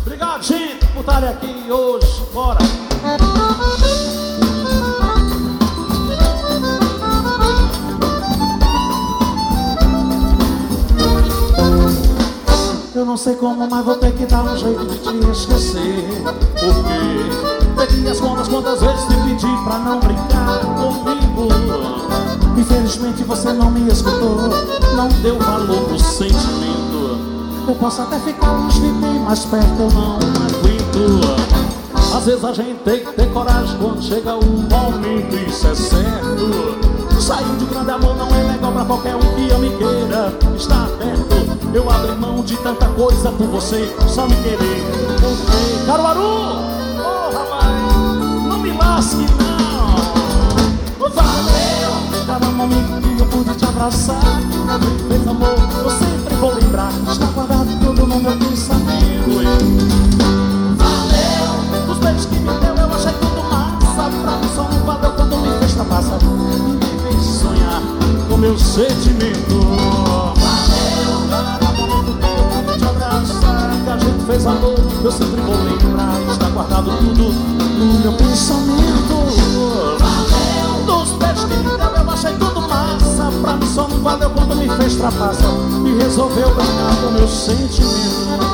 Obrigado, gente, por estarem aqui hoje. Bora! Eu não sei como, mas vou ter que dar um jeito de te esquecer. Porque perdi as contas quantas vezes te pedi pra não brincar comigo. Infelizmente você não me escutou, não deu valor pro sentimento. Eu posso até ficar longe de ti, mas perto eu não aguento. Às vezes a gente tem que ter coragem quando chega o momento, isso é certo. Sair de grande amor não é legal pra qualquer um que eu me queira estar perto. Eu abri mão de tanta coisa por você, só me querer. Porque Caruaru, oh rapaz, não me lasque não. Valeu, cada momento que eu pude te abraçar. A gente fez amor, eu sempre vou lembrar. Está guardado tudo no meu pensamento. Valeu, os beijos que me deu eu achei tudo massa. Pra mim só não valeu quando me fez trapaça. Me fez sonhar com meu sentimento. Que a gente fez amor, eu sempre vou lembrar. Está guardado tudo no meu pensamento. Valeu, dos beijos que me deu eu achei tudo massa. Pra mim só não valeu quando me fez trapaça e resolveu ganhar com meu sentimento.